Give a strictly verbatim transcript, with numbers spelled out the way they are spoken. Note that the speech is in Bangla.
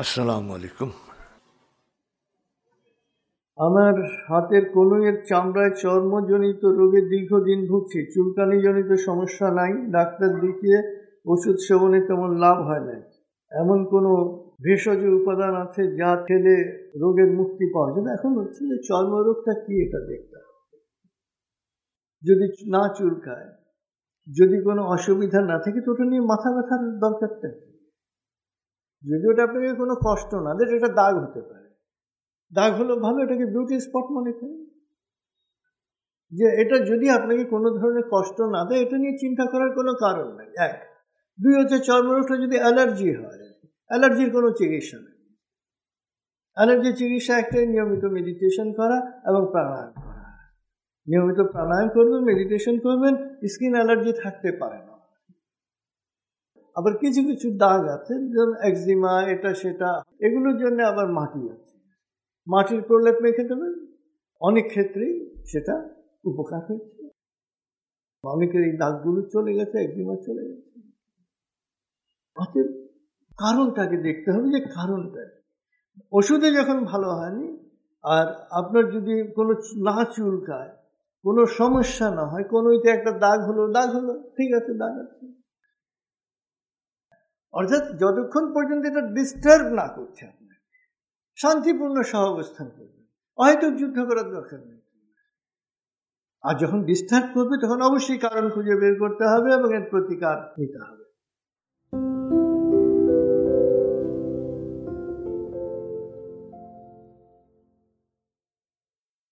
আসসালামু আলাইকুম। আমার হাতের কনুইয়ের চামড়ায় চর্মজনিত রোগে দীর্ঘদিন ভুগছি। চুলকানিজনিত সমস্যা নাই, ডাক্তার দেখিয়ে ওষুধ সেবনে তেমন লাভ হয় না। এমন কোনো ভেষজ উপাদান আছে যা খেলে রোগের মুক্তি পাওয়া যাবে? এখন হচ্ছে যে চর্মরোগটা কি এটা দেখতে হবে। যদি না চুলকায়, যদি কোনো অসুবিধা না থাকে তো ওটা নিয়ে মাথা ব্যথার দরকারটা কি? যদি ওটা আপনাকে কোনো কষ্ট না দেয়, এটা দাগ হতে পারে, দাগ হলো ভালো, এটাকে বিউটি স্পট মনে করেন। যে এটা যদি আপনাকে কোনো ধরনের কষ্ট না দেয়, এটা নিয়ে চিন্তা করার কোনো কারণ নাই। এক। দুই হচ্ছে চর্মরোগটা যদি অ্যালার্জি হয়, অ্যালার্জির কোনো চিকিৎসা নেই। অ্যালার্জির চিকিৎসা একটাই, নিয়মিত মেডিটেশন করা এবং প্রাণায়াম করা। নিয়মিত প্রাণায়াম করবেন, মেডিটেশন করবেন, স্কিন অ্যালার্জি থাকতে পারে না। আবার কিছু কিছু দাগ আছে, যেমন একজিমা, এটা সেটা, এগুলোর জন্য আবার মাটি আছে, মাটির প্রলেপ মেখে দেবেন, অনেক ক্ষেত্রেই সেটা উপকার হয়েছে। অনেকের এই দাগগুলো চলে গেছে, একজিমা চলে গেছে। হাতের কারণটাকে দেখতে হবে, যে কারণটা ওষুধে যখন ভালো হয়নি, আর আপনার যদি কোনো না চুলকায়, কোনো সমস্যা না হয়, কোনো একটা দাগ হলো, দাগ হলো, ঠিক আছে, দাগ আছে। অর্থাৎ যতক্ষণ পর্যন্ত এটা ডিস্টার্ব না করছে, আপনার শান্তিপূর্ণ সহাবস্থান করবেন, হয়তো যুদ্ধ করার দরকার নেই। আর যখন ডিস্টার্ব করবে তখন অবশ্যই কারণ খুঁজে বের করতে হবে এবং এর প্রতিকার নিতে হবে।